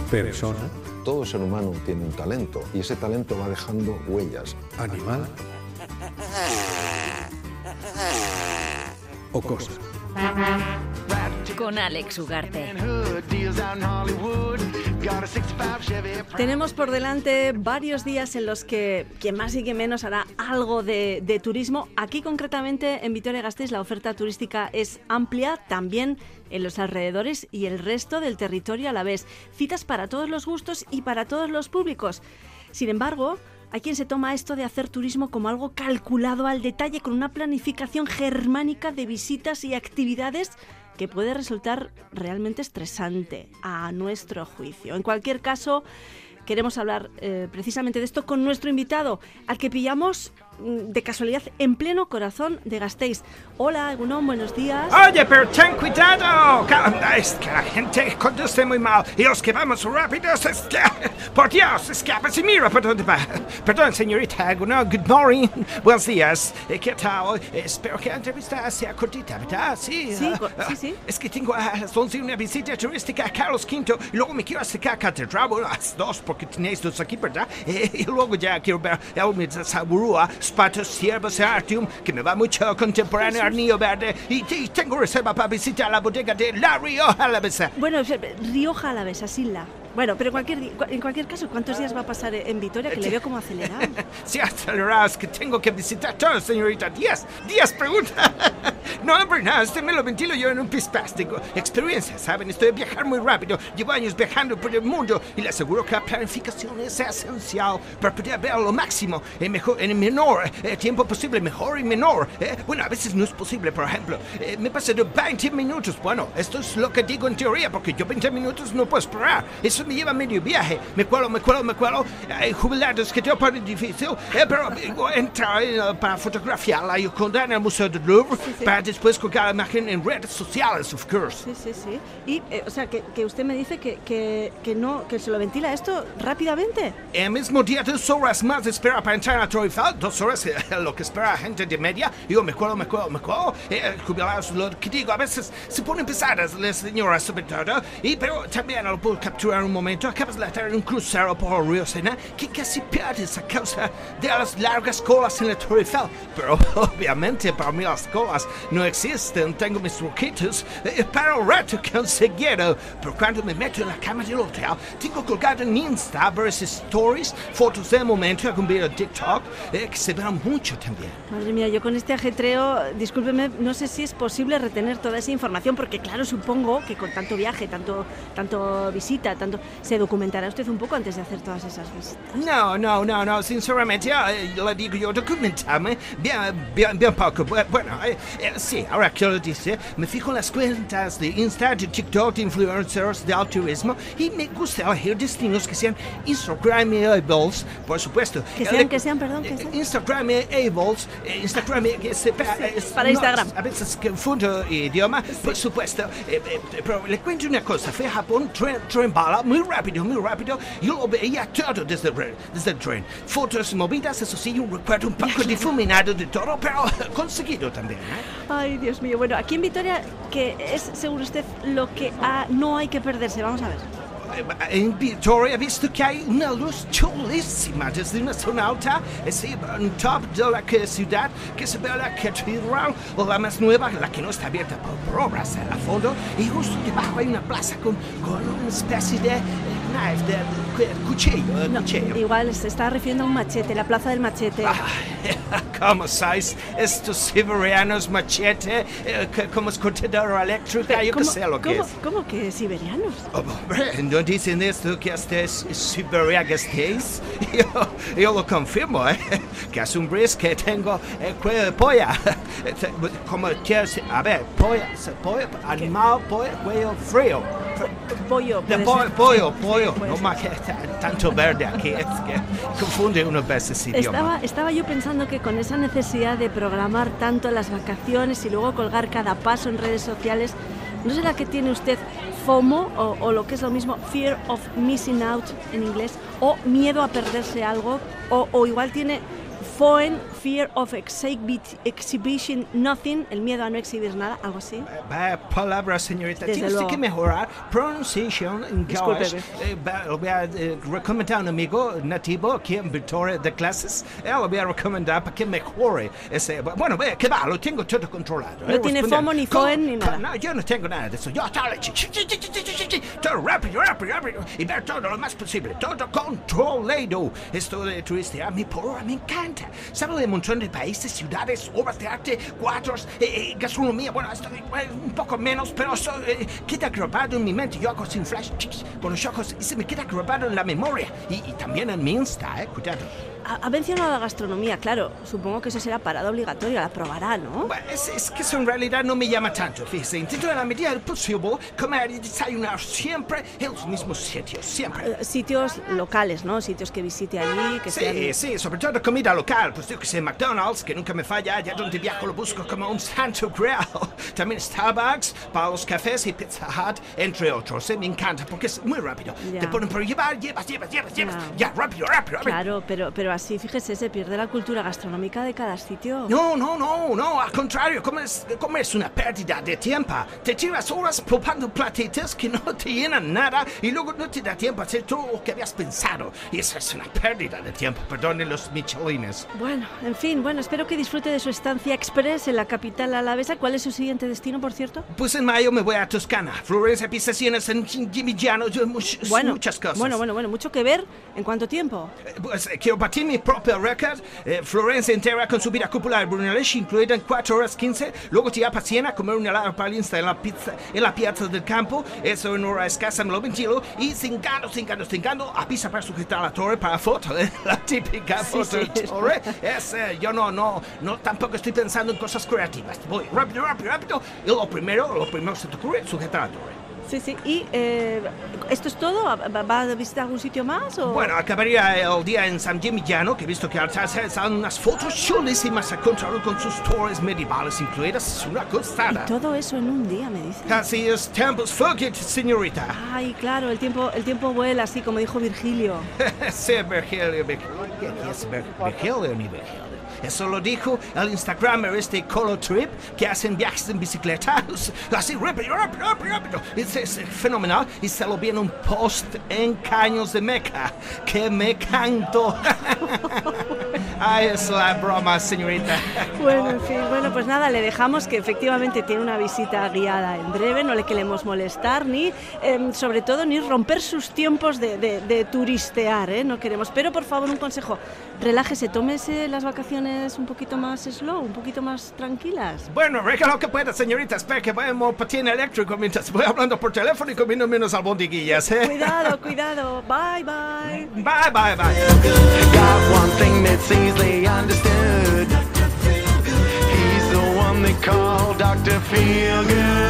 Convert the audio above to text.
persona, Todo ser humano tiene un talento y ese talento va dejando huellas. animal o cosa. Con Alex Ugarte. Tenemos por delante varios días en los que quien más y quien menos hará algo de turismo. Aquí concretamente en Vitoria-Gasteiz la oferta turística es amplia, también en los alrededores y el resto del territorio a la vez. Citas para todos los gustos y para todos los públicos. Sin embargo, hay quien se toma esto de hacer turismo como algo calculado al detalle, con una planificación germánica de visitas y actividades que puede resultar realmente estresante a nuestro juicio. En cualquier caso, queremos hablar precisamente de esto con nuestro invitado, al que pillamos de casualidad en pleno corazón de Gasteiz. Hola, Egunon, buenos días. Oye, pero ten cuidado. Es que la gente conduce muy mal y los que vamos rápidos es que... Por Dios, escapa y mira por dónde va. Perdón, señorita Egunon, good morning. Buenos días. ¿Qué tal? Espero que la entrevista sea cortita, ¿verdad? Sí. Sí. Es que tengo a las 11 una visita turística a Carlos V y luego me quiero acercar a Catedral, bueno, a las 2 porque tenéis dos aquí, ¿verdad? Y luego ya quiero ver el Saburúa, Spatos, Ciervos, Artium, que me va mucho contemporáneo, Arnillo Verde, y tengo reserva para visitar la bodega de La Rioja Alavesa. Bueno, Rioja Alavesa, Silla. Bueno, pero en cualquier caso, ¿cuántos días va a pasar en Vitoria? Que le veo como acelerado. Sí, acelerado, es que tengo que visitar todo, señorita. 10 pregunta. No, hombre, nada, me lo ventilo yo en un pispástico. Experiencia, ¿saben? Estoy a viajar muy rápido. Llevo años viajando por el mundo y le aseguro que la planificación es esencial para poder ver lo máximo en el menor tiempo posible, mejor y menor. Bueno, a veces no es posible, por ejemplo. Me pasé de 20 minutos. Bueno, esto es lo que digo en teoría, porque yo 20 minutos no puedo esperar. Eso me lleva medio viaje. Me cuelo. Jubilados que te parece difícil, pero entrar para fotografiar la Gioconda en el Museo del Louvre, para después colgar la imagen en redes sociales, of course. Sí. Y, o sea, que usted me dice que se lo ventila esto rápidamente. El mismo día, 2 horas más de espera para entrar en la Torre Eiffel, 2 horas lo que espera la gente de media. Yo me cuelo. Jubilados, lo que digo, a veces se ponen pesadas las señoras sobre todo, pero también lo puedo capturar un momento. Acabas de estar en un crucero por el río Sena que casi pierdes a causa de las largas colas en la Torre Eiffel. Pero obviamente para mí las colas no existen. Tengo mis truquitos para el reto conseguido. Pero cuando me meto en la cama del hotel, tengo colgado en Insta varias stories, fotos del momento, algún video de TikTok, que se ven mucho también. Madre mía, yo con este ajetreo, discúlpeme, no sé si es posible retener toda esa información, porque claro, supongo que con tanto viaje, tanto visita, se documentará usted un poco antes de hacer todas esas visitas. No, sinceramente, le digo yo, documentarme bien poco. Bueno, sí, ahora que lo dice, me fijo en las cuentas de Insta, de TikTok, de influencers del turismo, y me gusta elegir destinos que sean Instagramables, por supuesto. Que sean, perdón, que sean. Instagramables, para Instagram. A veces confundo idioma, por supuesto. Pero le cuento una cosa, fui a Japón, tren bala, muy rápido, yo lo veía todo desde el tren. Fotos movidas, eso sí, un recuerdo un poco difuminado de todo, pero conseguido también. Ay, Dios mío, bueno, aquí en Vitoria, que es, según usted, lo que no hay que perderse, vamos a ver. En Vitoria he visto que hay una luz chulísima desde una zona alta, en top de la ciudad, que se ve la catedral, o la más nueva, la que no está abierta por obras a fondo, y justo debajo hay una plaza con una especie de knife, de cuchillo. Igual se está refiriendo a un machete, la plaza del machete. ¿Cómo sabes? Estos siberianos machete, como escotadora eléctrica, yo que sé lo que es. ¿Cómo que siberianos? ¿No dicen esto que hasta es Siberia Gasteiz? Yo lo confirmo, que hace un bris que tengo cuello de polla. Como quieres, a ver, polla, animal, polla, cuello frío. Pollo. Pollo. No más que tanto verde aquí, es que confunde uno veces idioma. Estaba yo pensando que con esa necesidad de programar tanto las vacaciones y luego colgar cada paso en redes sociales, ¿no será que tiene usted FOMO o lo que es lo mismo, Fear of Missing Out en inglés, o miedo a perderse algo, o igual tiene fear of exhibition nothing, el miedo a no exhibir nada, algo así. Vaya palabra, señorita. Desde Tienes luego. que mejorar pronunciation en Gaulish. Lo voy a recomendar a un amigo nativo aquí en Victoria de clases. Lo voy a recomendar para que mejore ese... Bueno, ve, que va, lo tengo todo controlado. No tiene FOMO, ni FOEN, ni nada. No, yo no tengo nada de eso. Yo todo rápido. Y ver todo lo más posible. Todo controlado. Esto de turistear, mi porra, me encanta. Sabe de un montón de países, ciudades, obras de arte, cuadros, gastronomía. Bueno, esto un poco menos, pero eso queda grabado en mi mente. Yo hago sin flash con los ojos y se me queda grabado en la memoria. Y también en mi Insta, cuidado. Ha mencionado la gastronomía, claro. Supongo que eso será parada obligatoria, la probará, ¿no? Bueno, es que eso en realidad no me llama tanto, fíjese. Intento en la medida del posible comer y desayunar siempre en los mismos sitios, siempre. Sitios locales, ¿no? Sitios que visite allí, que sean... Sí, sobre todo comida local. Pues yo que sé, McDonald's, que nunca me falla, allá donde viajo lo busco como un santo grial. También Starbucks, para los cafés y Pizza Hut, entre otros. Me encanta porque es muy rápido. Ya. Te ponen por llevar, llevas. Ya, rápido. Claro, pero así, fíjese, se pierde la cultura gastronómica de cada sitio. No, al contrario, comes una pérdida de tiempo. Te tiras horas probando platitos que no te llenan nada y luego no te da tiempo a hacer todo lo que habías pensado. Y eso es una pérdida de tiempo, perdonen los michelines. Bueno, en fin, espero que disfrute de su estancia express en la capital alavesa. ¿Cuál es su siguiente destino, por cierto? Pues en mayo me voy a Toscana, Florencia, Pistaciones, en Gimigliano, muchas cosas. Bueno, mucho que ver. ¿En cuánto tiempo? Pues quiero batir mi propio récord. Florencia entera con su vida cúpula de Brunelleschi, incluida en 4 horas 15. Luego te a Siena a comer una helado palinsta en la piazza del campo. Eso en hora escasa me lo ventilo. Y cingando, a pisa para sujetar la torre para foto. La típica foto de torre. Yo no, tampoco estoy pensando en cosas creativas. Voy rápido. Y lo primero se te ocurre, sujetar la torre. Sí. ¿Y esto es todo? ¿Va a visitar algún sitio más? O? Bueno, acabaría el día en San Gimigliano, que he visto que al tarde salen unas fotos chulísimas a contrario con sus torres medievales incluidas. Es una costada. ¿Y todo eso en un día, me dice? Así es, tiempos fugit, señorita. Ay, claro, el tiempo vuela, así como dijo Virgilio. Sí, Virgilio. ¿Qué es Virgilio ni Virgilio? Eso lo dijo el Instagramer Colo Trip, que hacen viajes en bicicleta. Así rápido. Es fenomenal. Y se lo vi en un post en Caños de Meca, que me encantó. Ay, es la broma, señorita. Bueno, en fin, pues nada, le dejamos que efectivamente tiene una visita guiada en breve. No le queremos molestar ni, sobre todo, ni romper sus tiempos de turistear, ¿eh? No queremos. Pero, por favor, un consejo. Relájese, tómese las vacaciones un poquito más slow, un poquito más tranquilas. Bueno, regalo que pueda, señorita. Espera que vaya en patín eléctrico mientras voy hablando por teléfono y comiendo menos albondiguillas, ¿eh? Cuidado. Bye. Bye. Got one thing that's easily understood. He's the one they call Dr. Feelgood.